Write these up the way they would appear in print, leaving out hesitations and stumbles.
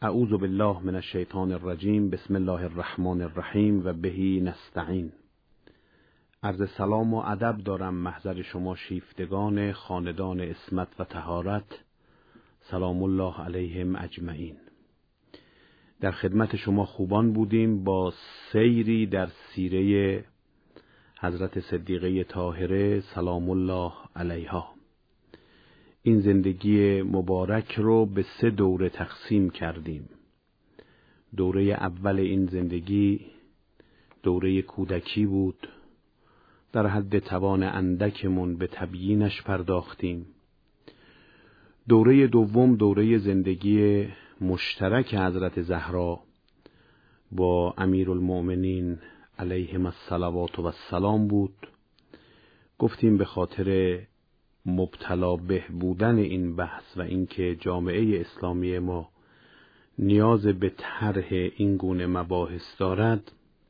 اعوذ بالله من الشیطان الرجیم. بسم الله الرحمن الرحیم و بهی نستعین. عرض سلام و ادب دارم محضر شما شیفتگان خاندان عصمت و طهارت، سلام الله علیهم اجمعین. در خدمت شما خوبان بودیم با سیری در سیره حضرت صدیقه طاهره سلام الله علیها. این زندگی مبارک رو به 3 دوره تقسیم کردیم. دوره اول این زندگی دوره کودکی بود، در حد توان اندکمون به تبیینش پرداختیم. دوره دوم دوره زندگی مشترک حضرت زهرا با امیرالمؤمنین علیهم الصلوات و السلام بود. گفتیم به خاطر مبتلا به بودن این بحث و اینکه جامعه اسلامی ما نیاز به طرح این گونه مباحث دارد،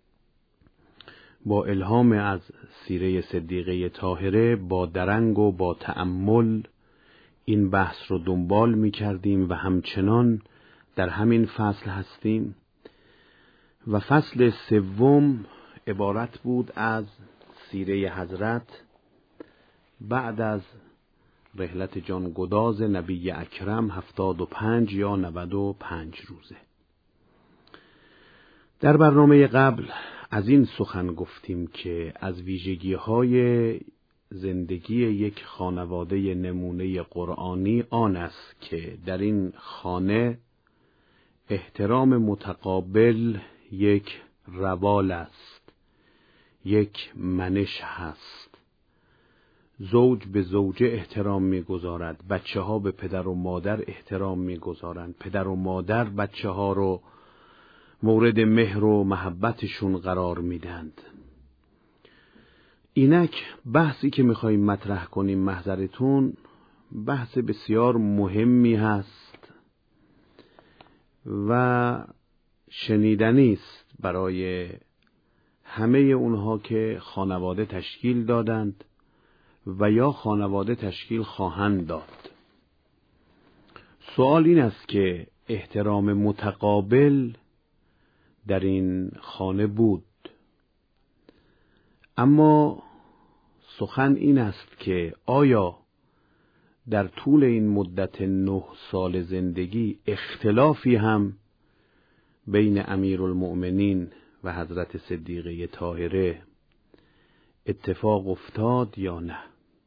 با الهام از سیره صدیقه طاهره با درنگ و با تأمل این بحث رو دنبال می کردیم و همچنان در همین فصل هستیم. و فصل 3 عبارت بود از سیره حضرت بعد از رحلت جانگداز نبی اکرم 75 یا 95 روزه. در برنامه قبل از این سخن گفتیم که از ویژگی‌های زندگی یک خانواده نمونه قرآنی آن است که در این خانه احترام متقابل یک روال است، یک منش هست. زوج به زوجه احترام می‌گذارد، بچه‌ها به پدر و مادر احترام می‌گذارند، پدر و مادر بچه‌ها رو مورد مهر و محبتشون قرار میدند. اینک بحثی که می‌خوایم مطرح کنیم محضرتون بحث بسیار مهمی هست و شنیدنی است برای همه اونها که خانواده تشکیل دادند و یا خانواده تشکیل خواهند داد. سوال این است که احترام متقابل در این خانه بود، اما سخن این است که آیا در طول این مدت 9 سال زندگی اختلافی هم بین امیرالمؤمنین و حضرت صدیقه طاهره اتفاق افتاد یا نه؟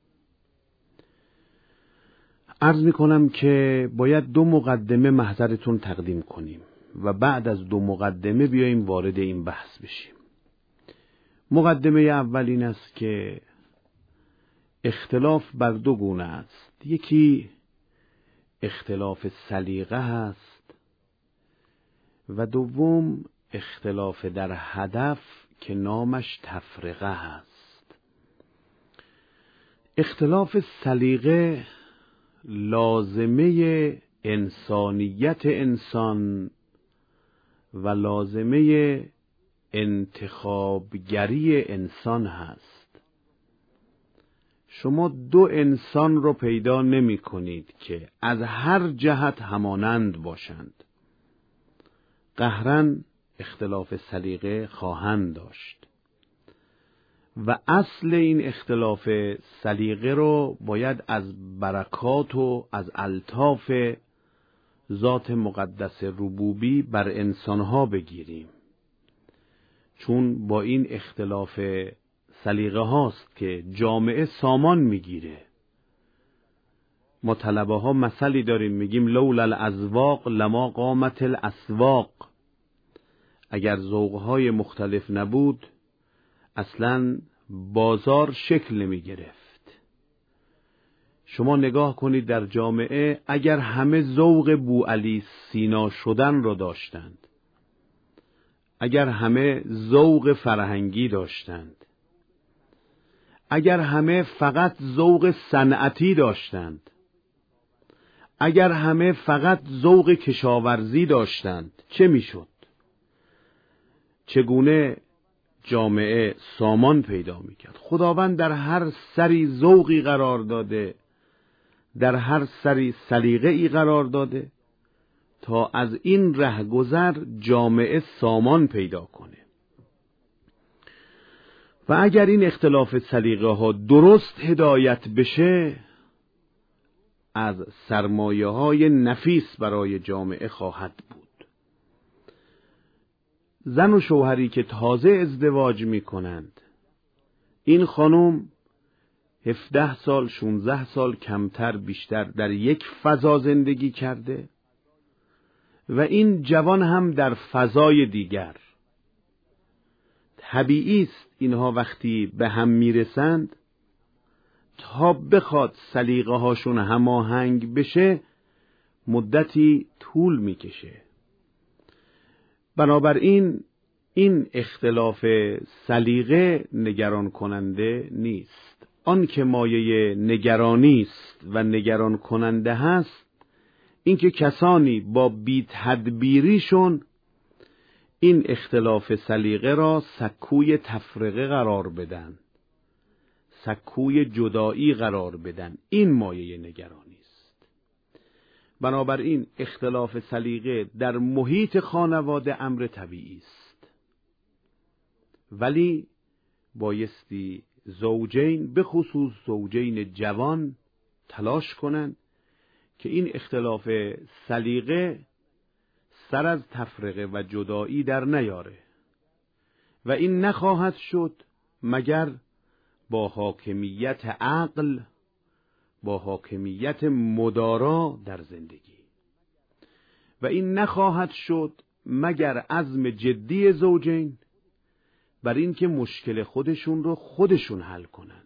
عرض میکنم که باید 2 مقدمه محضرتون تقدیم کنیم و بعد از 2 مقدمه بیاییم وارد این بحث بشیم. مقدمه اول این است که اختلاف بر 2 گونه است. یکی اختلاف سلیقه هست و دوم اختلاف در هدف که نامش تفرقه هست. اختلاف سلیقه لازمه انسانیت انسان و لازمه انتخابگری انسان هست. شما 2 انسان رو پیدا نمی کنید که از هر جهت همانند باشند. قهراً اختلاف سلیقه خواهند داشت و اصل این اختلاف سلیقه رو باید از برکات و از الطاف ذات مقدس ربوبی بر انسانها بگیریم، چون با این اختلاف سلیقه هاست که جامعه سامان میگیره. ما طلبه ها مثلی داریم، میگیم لولا الازواق لما قامت الاسواق. اگر ذوق‌های مختلف نبود اصلاً بازار شکل نمی گرفت. شما نگاه کنید در جامعه اگر همه ذوق بوعلی سینا شدن را داشتند، اگر همه ذوق فرهنگی داشتند، اگر همه فقط ذوق صنعتی داشتند، اگر همه فقط ذوق کشاورزی داشتند، چه میشد؟ چگونه جامعه سامان پیدا میکرد؟ خداوند در هر سری ذوقی قرار داده، در هر سری سلیقه‌ای قرار داده تا از این رهگذر جامعه سامان پیدا کنه. و اگر این اختلاف سلیقه ها درست هدایت بشه، از سرمایه های نفیس برای جامعه خواهد بود. زن و شوهری که تازه ازدواج می کنند، این خانم 17 سال 16 سال کمتر بیشتر در یک فضا زندگی کرده و این جوان هم در فضای دیگر. طبیعی است اینها وقتی به هم میرسند، تا بخواد سلیقه هاشون هماهنگ بشه مدتی طول میکشه. بنابراین این اختلاف سلیقه نگران کننده نیست. آن که مایه نگرانی است و نگران کننده هست، اینکه کسانی با بی‌تدبیریشون این اختلاف سلیقه را سکوی تفرقه قرار بدن، سکوی جدایی قرار بدن. این مایه نگرانی است. بنابراین اختلاف سلیقه در محیط خانواده امر طبیعی است، ولی بایستی زوجین، به خصوص زوجین جوان، تلاش کنند که این اختلاف سلیقه سر از تفرقه و جدایی در نیاره و این نخواهد شد مگر با حاکمیت عقل، با حاکمیت مدارا در زندگی. و این نخواهد شد مگر عزم جدی زوجین بر این که مشکل خودشون رو خودشون حل کنند.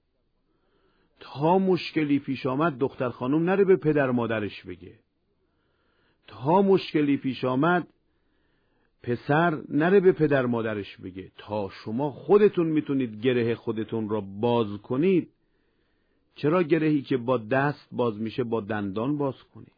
تا مشکلی پیش آمد دختر خانم نره به پدر مادرش بگه. تا مشکلی پیش آمد پسر نره به پدر مادرش بگه. تا شما خودتون میتونید گره خودتون را باز کنید، چرا گرهی که با دست باز میشه با دندان باز کنید؟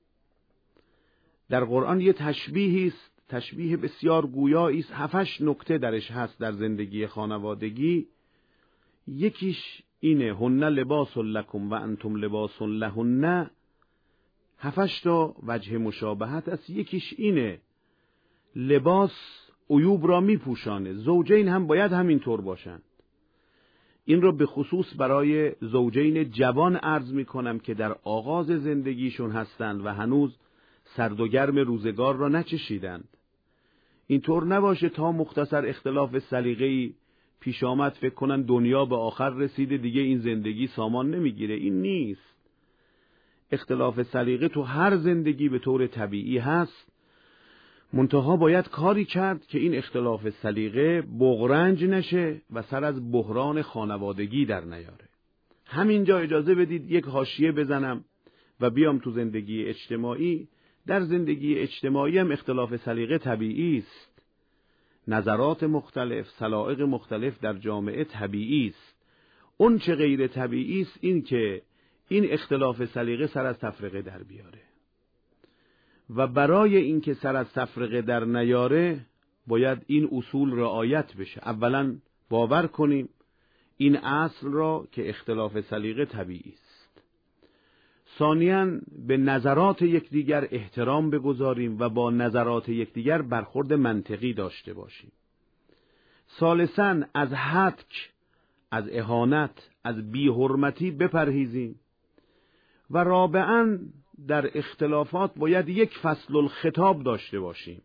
در قرآن یه تشبیهی است، تشبیه بسیار گویایی است. 7-8 نکته درش هست در زندگی خانوادگی. یکیش اینه: هن لباس لکم و انتم لباس لهن. 7-8 تا وجه مشابهت است. یکیش اینه: لباس عیوب را میپوشانه، زوجین هم باید همینطور باشند. این را به خصوص برای زوجین جوان عرض میکنم که در آغاز زندگیشون هستند و هنوز سرد و گرم روزگار را نچشیدند. اینطور نباشه تا مختصر اختلاف سلیقه‌ای پیش آمد فکر کنن دنیا به آخر رسیده، دیگه این زندگی سامان نمیگیره. این نیست. اختلاف سلیقه تو هر زندگی به طور طبیعی هست، منتها باید کاری کرد که این اختلاف سلیقه بغرنج نشه و سر از بحران خانوادگی در نیاره. همینجا اجازه بدید یک حاشیه بزنم و بیام تو زندگی اجتماعی. در زندگی اجتماعی هم اختلاف سلیقه طبیعی است. نظرات مختلف، سلایق مختلف در جامعه طبیعی است. اون چه غیر طبیعی است این که این اختلاف سلیقه سر از تفرقه در بیاره. و برای اینکه سر از تفرقه در نیاره باید این اصول رعایت بشه. اولا باور کنیم این اصل را که اختلاف سلیقه طبیعی است. ثانیاً به نظرات یکدیگر احترام بگذاریم و با نظرات یکدیگر برخورد منطقی داشته باشیم. ثالثاً از هتک، از اهانت، از بی‌حرمتی بپرهیزیم. و رابعاً در اختلافات باید یک فصل الخطاب داشته باشیم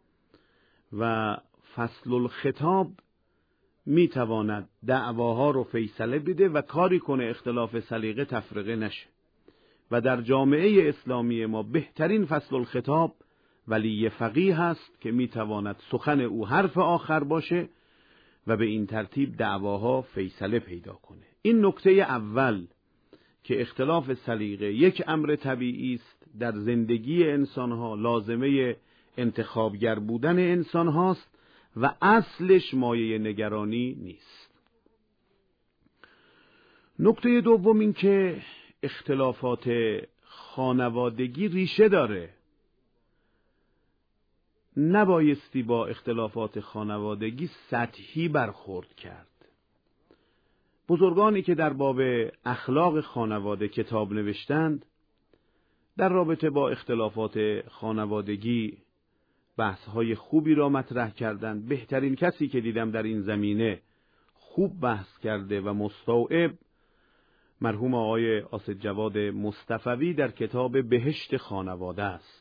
و فصل الخطاب میتواند دعواها رو فیصله بده و کاری کنه اختلاف سلیقه تفرقه نشه. و در جامعه اسلامی ما بهترین فصل الخطاب ولی فقیه هست که میتواند سخن او حرف آخر باشه و به این ترتیب دعواها فیصله پیدا کنه. این نکته اول که اختلاف سلیقه یک امر طبیعی است در زندگی انسانها، لازمه انتخابگر بودن انسان هاست و اصلش مایه نگرانی نیست. نکته دوم این که اختلافات خانوادگی ریشه داره. نبایستی با اختلافات خانوادگی سطحی برخورد کرد. بزرگانی که در باب اخلاق خانواده کتاب نوشتند در رابطه با اختلافات خانوادگی بحث‌های خوبی را مطرح کردند. بهترین کسی که دیدم در این زمینه خوب بحث کرده و مستوعب مرحوم آقای اسدجواد مصطفوی در کتاب بهشت خانواده است.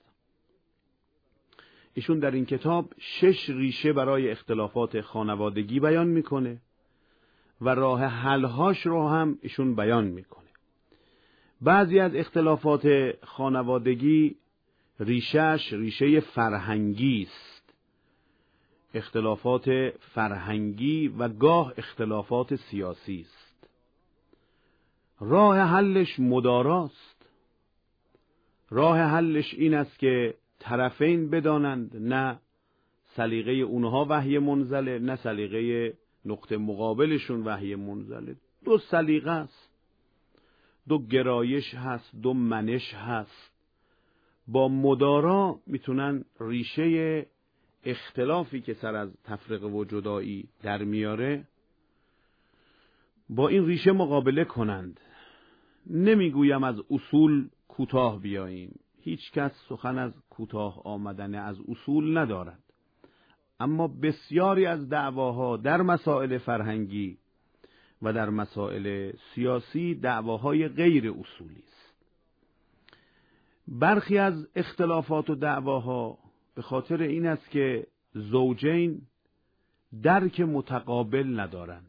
ایشون در این کتاب 6 ریشه برای اختلافات خانوادگی بیان میکنه و راه حل‌هاش رو هم ایشون بیان میکنه. بعضی از اختلافات خانوادگی ریشه فرهنگی است، اختلافات فرهنگی و گاه اختلافات سیاسی است. راه حلش مداراست. راه حلش این است که طرفین بدانند نه سلیقه اونها وحی منزله، نه سلیقه نقطه مقابلشون وحی منزله. دو سلیقه است، دو گرایش هست، دو منش هست. با مدارا میتونن ریشه اختلافی که سر از تفرقه و جدایی در میاره با این ریشه مقابله کنند. نمیگویم از اصول کوتاه بیاییم، هیچ کس سخن از کوتاه آمدن از اصول ندارد، اما بسیاری از دعواها در مسائل فرهنگی و در مسائل سیاسی دعواهای غیر اصولی است. برخی از اختلافات و دعواها به خاطر این است که زوجین درک متقابل ندارند.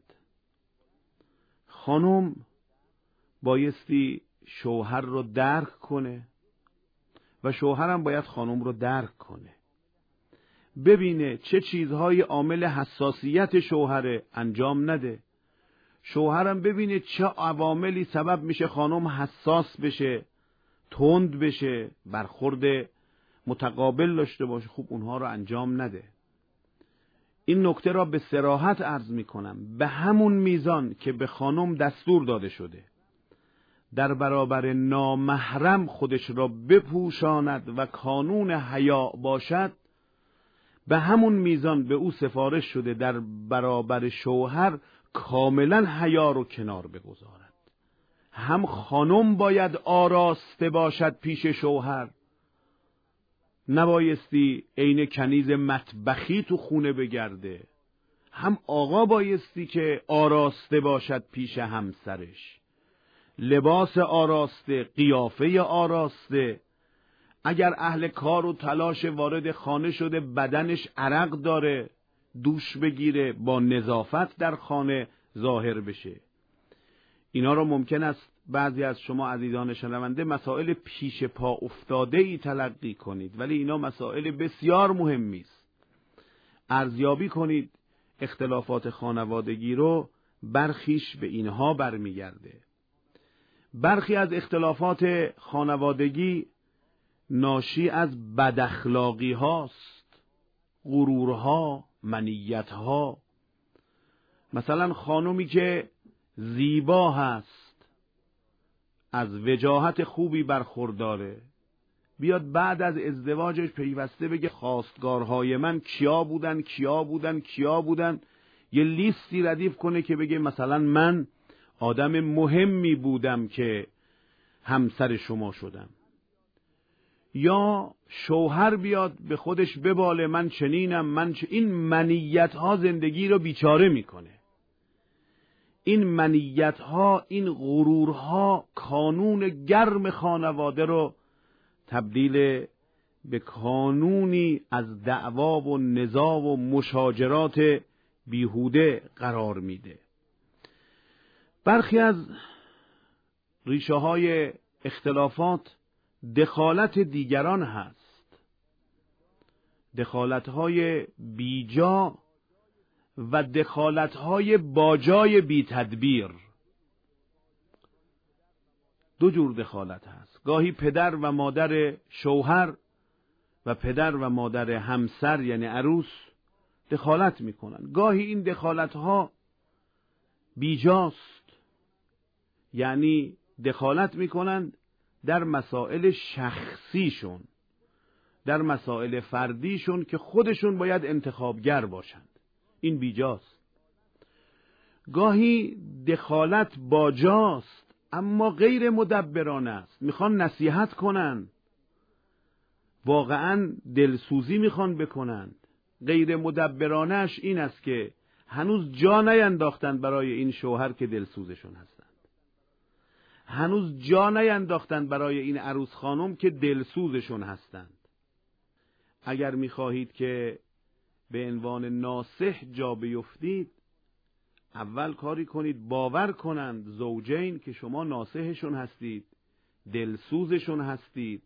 خانم بایستی شوهر رو درک کنه و شوهرم باید خانم رو درک کنه، ببینه چه چیزهای عامل حساسیت شوهر انجام نده، شوهرم ببینه چه عواملی سبب میشه خانم حساس بشه، تند بشه، برخورد متقابل داشته باشه، خوب اونها رو انجام نده. این نکته را به صراحت عرض میکنم، به همون میزان که به خانم دستور داده شده در برابر نامحرم خودش را بپوشاند و کانون حیا باشد، به همون میزان به او سفارش شده در برابر شوهر کاملا حیا رو کنار بگذارد. هم خانم باید آراسته باشد پیش شوهر، نبایستی عین کنیز مطبخی تو خونه بگرده، هم آقا بایستی که آراسته باشد پیش همسرش، لباس آراسته، قیافه آراسته. اگر اهل کار و تلاش وارد خانه شده بدنش عرق داره، دوش بگیره، با نظافت در خانه ظاهر بشه. اینا رو ممکن است بعضی از شما عزیزان شنونده مسائل پیش پا افتاده ای تلقی کنید، ولی اینا مسائل بسیار مهمی است. ارزیابی کنید اختلافات خانوادگی رو، برخیش به اینها برمیگرده. برخی از اختلافات خانوادگی ناشی از بداخلاقی هاست، غرورها، منیتها. مثلا خانومی که زیبا هست، از وجاهت خوبی برخورداره، بیاد بعد از ازدواجش پیوسته بگه خواستگارهای من کیا بودن، یه لیستی ردیف کنه که بگه مثلا من آدم مهمی بودم که همسر شما شدم. یا شوهر بیاد به خودش بباله من چنینم، این منیت ها زندگی رو بیچاره میکنه. این منیت ها، این غرورها کانون گرم خانواده رو تبدیل به کانونی از دعوا و نزاع و مشاجرات بیهوده قرار میده. برخی از ریشه های اختلافات دخالت دیگران هست، دخالت های بیجا و دخالت های باجای بی تدبیر. دو جور دخالت هست. گاهی پدر و مادر شوهر و پدر و مادر همسر یعنی عروس دخالت میکنن. گاهی این دخالت ها بیجاست، یعنی دخالت میکنن در مسائل شخصیشون، در مسائل فردیشون که خودشون باید انتخابگر باشند. این بیجاست. گاهی دخالت باجاست اما غیر مدبرانه است، میخوان نصیحت کنن، واقعا دلسوزی میخوان بکنند. غیر مدبرانش این است که هنوز جا نینداختند برای این شوهر که دلسوزشون هستند. هنوز جا نینداختند برای این عروس خانم که دلسوزشون هستند. اگر میخواهید که به عنوان ناصح جا بیفتید، اول کاری کنید باور کنند زوجین که شما ناصحشون هستید، دلسوزشون هستید.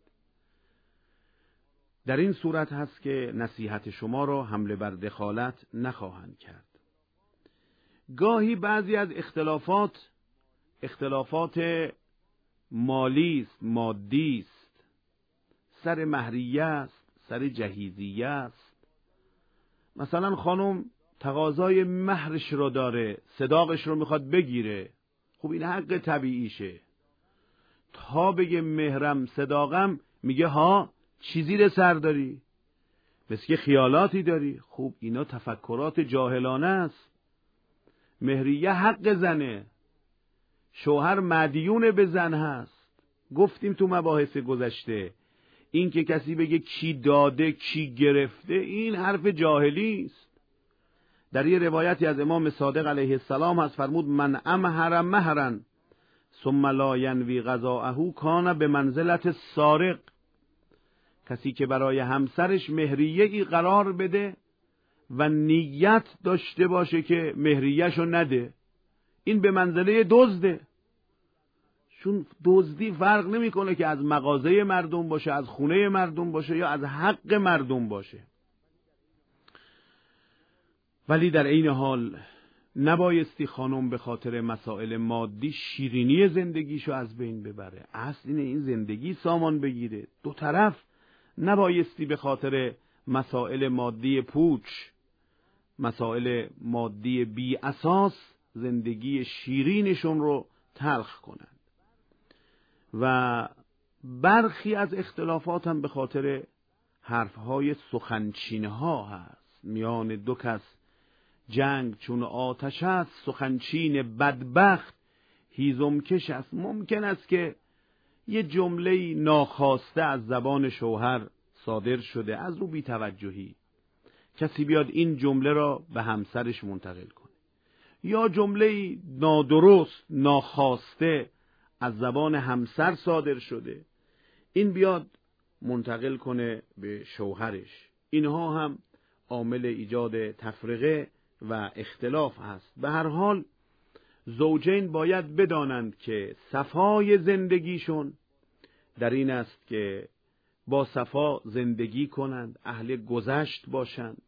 در این صورت هست که نصیحت شما را حمله بر دخالت نخواهند کرد. گاهی بعضی از اختلافات مالی است، مادی است، سر مهریه است، سر جهیزیه است. مثلا خانم تقاضای مهرش رو داره، صداقش رو میخواد بگیره. خب این حق طبیعیشه. تا بگه مهرم صداقم میگه ها چی زیر سر داری؟ مثل که خیالاتی داری. خب اینا تفکرات جاهلانه است. مهریه حق زنه، شوهر مدیون به زن هست. گفتیم تو مباحث گذشته این که کسی بگه کی داده کی گرفته، این حرف جاهلی است. در یه روایتی از امام صادق علیه السلام هست فرمود من امهر مهرا ثم لا ینوی قضاءه کان به منزلت سارق. کسی که برای همسرش مهریه‌ای قرار بده و نیت داشته باشه که مهریه‌شو نده، این به منزله دزده. چون دزدی فرق نمیکنه که از مغازه مردم باشه، از خونه مردم باشه یا از حق مردم باشه. ولی در این حال نبایستی خانم به خاطر مسائل مادی شیرینی زندگیشو از بین ببره. اصل اینه این زندگی سامان بگیره. دو طرف نبایستی به خاطر مسائل مادی پوچ، مسائل مادی بی اساس زندگی شیرینشون رو تلخ کنند. و برخی از اختلافات هم به خاطر حرفهای سخنچینها هست. میان دو کس جنگ چون آتش است، سخنچین بدبخت هیزمکش است. ممکن است که یه جمله ناخواسته از زبان شوهر صادر شده از رو بی‌توجهی، کسی بیاد این جمله را به همسرش منتقل کنه، یا جمله نادرست ناخواسته از زبان همسر صادر شده، این بیاد منتقل کنه به شوهرش. اینها هم عامل ایجاد تفرقه و اختلاف هست. به هر حال زوجین باید بدانند که صفای زندگیشون در این است که با صفا زندگی کنند، اهل گذشت باشند،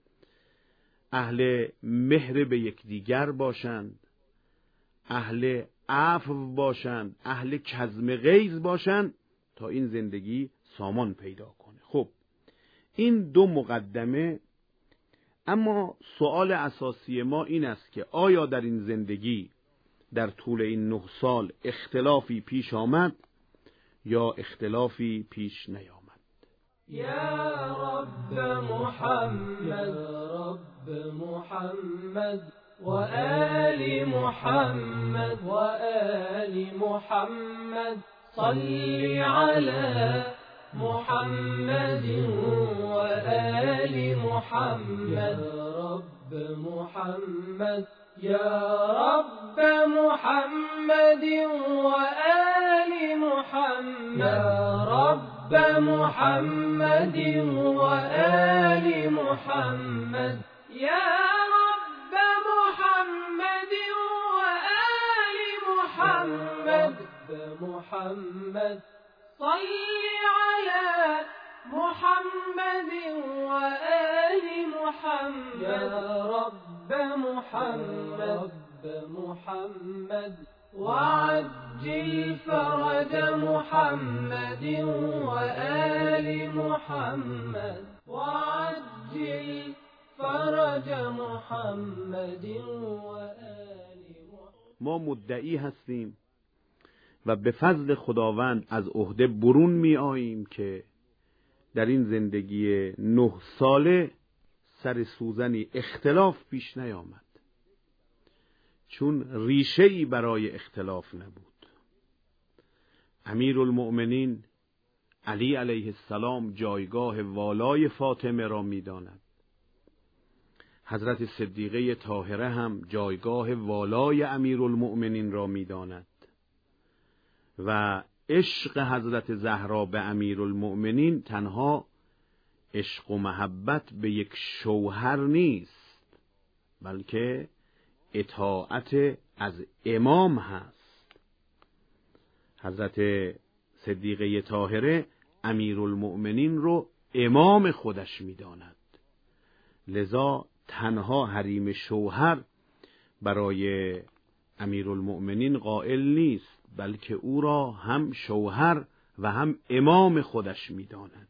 اهل مهر به یکدیگر باشند، اهل عفو باشند، اهل کظم غیظ باشند تا این زندگی سامان پیدا کنه. خب این دو مقدمه. اما سوال اساسی ما این است که آیا در این زندگی در طول این 9 سال اختلافی پیش آمد یا اختلافی پیش نیامد؟ یا رب محمد، رب محمد و آل محمد و آل محمد، صل علی محمد و آل محمد. رب محمد یا رب محمد و آل محمد، یا رب محمد و آل محمد، یا رب محمد و آل محمد. محمد صل على محمد وآل محمد، يا رب محمد، رب محمد وعجل فرج محمد وآل محمد، وعجل فرج محمد وآل محمد. ما مدعی هستیم و به فضل خداوند از عهده برون می آییم که در این زندگی 9 ساله سر سوزنی اختلاف پیش نیامد، چون ریشه‌ای برای اختلاف نبود. امیرالمؤمنین علی علیه السلام جایگاه والای فاطمه را می‌داند. حضرت صدیقه طاهره هم جایگاه والای امیرالمؤمنین را می‌داند و عشق حضرت زهرا به امیرالمؤمنین تنها عشق و محبت به یک شوهر نیست، بلکه اطاعت از امام هست. حضرت صدیقه طاهره امیرالمؤمنین رو امام خودش می‌داند، لذا تنها حریم شوهر برای امیرالمؤمنین قائل نیست، بلکه او را هم شوهر و هم امام خودش می‌داند.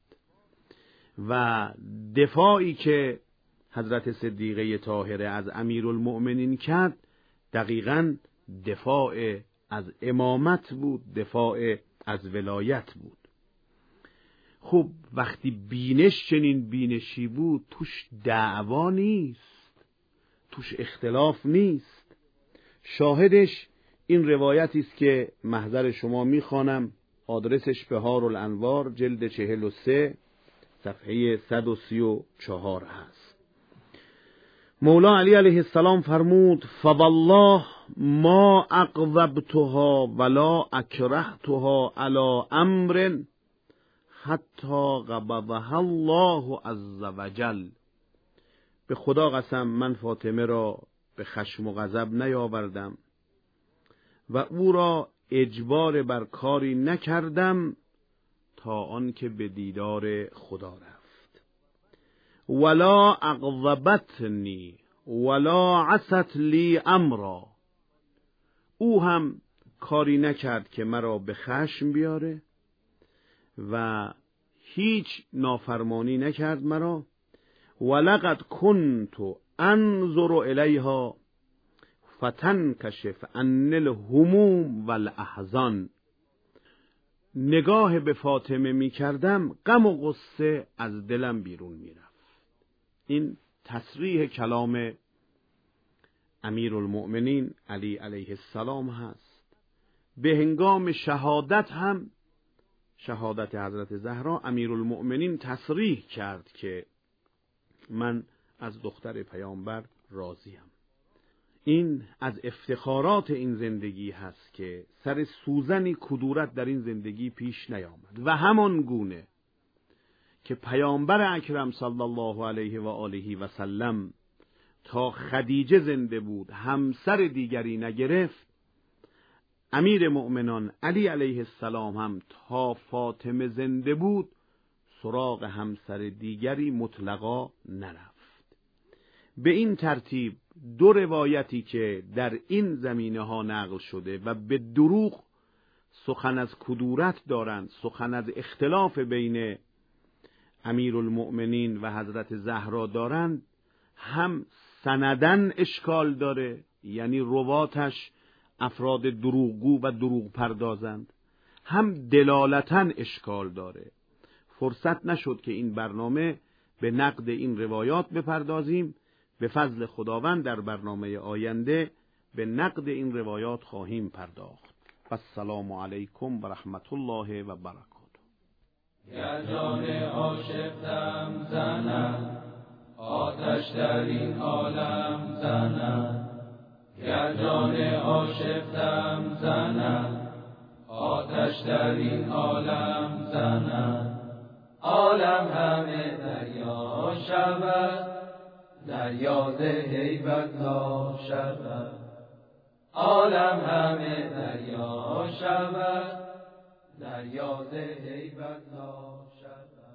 و دفاعی که حضرت صدیقه طاهره از امیرالمؤمنین کرد دقیقاً دفاع از امامت بود، دفاع از ولایت بود. خب وقتی بینش چنین بینشی بود، توش دعوا نیست، توش اختلاف نیست. شاهدش این روایتی است که محضر شما میخوانم، آدرسش بهارالانوار جلد 43 صفحه 134 هست. مولا علی علیه السلام فرمود: فوالله ما اقوبتها ولا اکرهتها علی امر حتی قبضها الله عز وجل. به خدا قسم من فاطمه را به خشم و غضب نیاوردم و او را اجبار بر کاری نکردم تا آنکه به دیدار خدا رفت. ولا اغضبتنی ولا عصت لی امرا. او هم کاری نکرد که مرا به خشم بیاره و هیچ نافرمانی نکرد مرا. ولقد كنت انظر الیها فتنکشف عن الهموم والاحزان. نگاه به فاطمه می کردم، غم و غصه از دلم بیرون می رفت. این تصریح کلام امیرالمؤمنین علی علیه السلام هست. به هنگام شهادت هم، شهادت حضرت زهرا، امیرالمؤمنین تصریح کرد که من از دختر پیامبر راضیم. این از افتخارات این زندگی هست که سر سوزنی کدورت در این زندگی پیش نیامد و همان گونه که پیامبر اکرم صلی الله علیه و آله و سلم تا خدیجه زنده بود همسر دیگری نگرفت، امیر مؤمنان علی علیه السلام هم تا فاطمه زنده بود سراغ همسر دیگری مطلقا نرفت. به این ترتیب دو روایتی که در این زمینه ها نقل شده و به دروغ سخن از کدورت دارند، سخن از اختلاف بین امیرالمؤمنین و حضرت زهرا دارند، هم سندن اشکال داره، یعنی رواتش افراد دروغگو و دروغ پردازند، هم دلالتن اشکال داره. فرصت نشد که این برنامه به نقد این روایات بپردازیم. به فضل خداوند در برنامه آینده به نقد این روایات خواهیم پرداخت. السلام علیکم و رحمت الله و برکاته. یا جان عاشق دم زنم، آتش در این عالم زنم. یا جان عاشق دم زنم، آتش در این عالم زنم. عالم همه دریا شود، دریا ز هیبت لا شود. عالم همه دریا شود، دریا ز هیبت لا شود.